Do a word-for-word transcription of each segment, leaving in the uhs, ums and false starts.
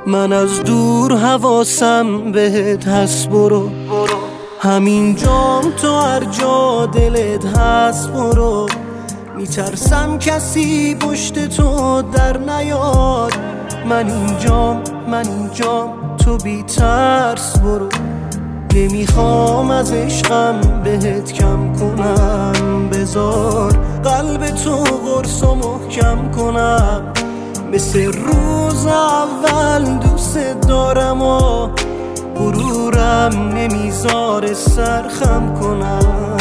من از دور حواسم بهت هست، برو همین جام تو هر جا دلت هست برو. میترسم کسی پشت تو در نیاد، من اینجام من اینجام تو بی ترس برو. نمیخوام از عشقم بهت کم کنم، بذار قلب تو قرص و محکم کنم. مثل روز اول دوست دارم و غرورم نمیذاره سرخم کنم.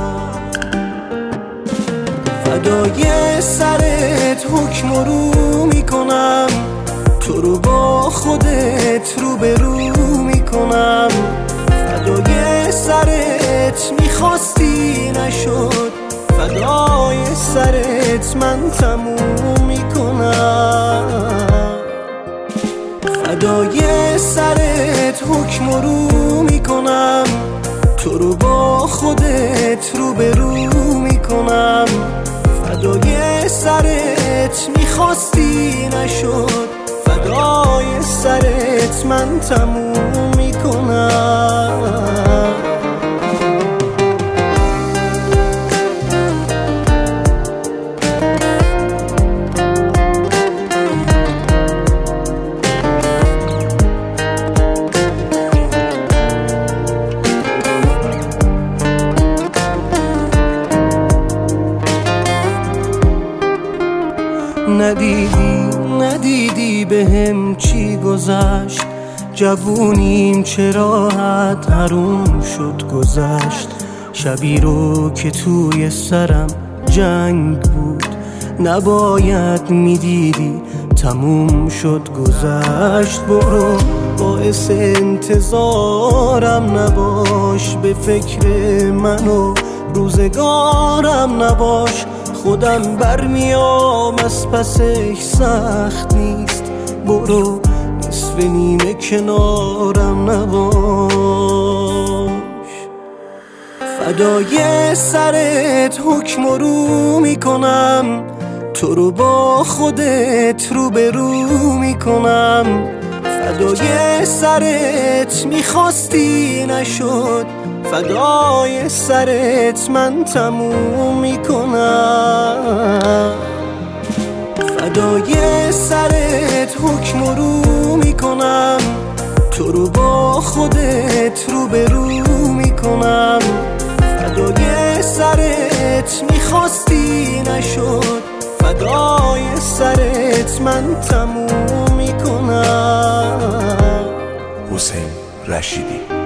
فدای سرت حکم رو میکنم، تو رو با خودت رو به رو میکنم. فدای سرت میخواستی نشد، فدای سرت من تموم میکنم. فدای سرت حکم رو میکنم، تو رو با خودت رو به رو میکنم. فدای سرت میخواستی نشد، فدای سرت من تموم میکنم. ندیدی ندیدی بهم چی گذشت، جوونیم چه راحت حروم شد گذشت. شبی رو که توی سرم جنگ بود، نباید میدیدی تموم شد گذشت. برو باعث انتظارم نباش، به فکر من و روزگارم نباش. خودم برمیام از پسش سخت نیست، برو نصف نیمه کنارم نباش. فدای سرت حکم رو میکنم، تو رو با خودت رو به رو میکنم. فدای سرت میخواستی نشد، فدای سرت من تموم میکنم. فدای سرت حکم رو میکنم، تو رو با خودت رو به رو میکنم. فدای سرت میخواستی نشد، فدای سرت من تموم میکنم. حسین رشیدی.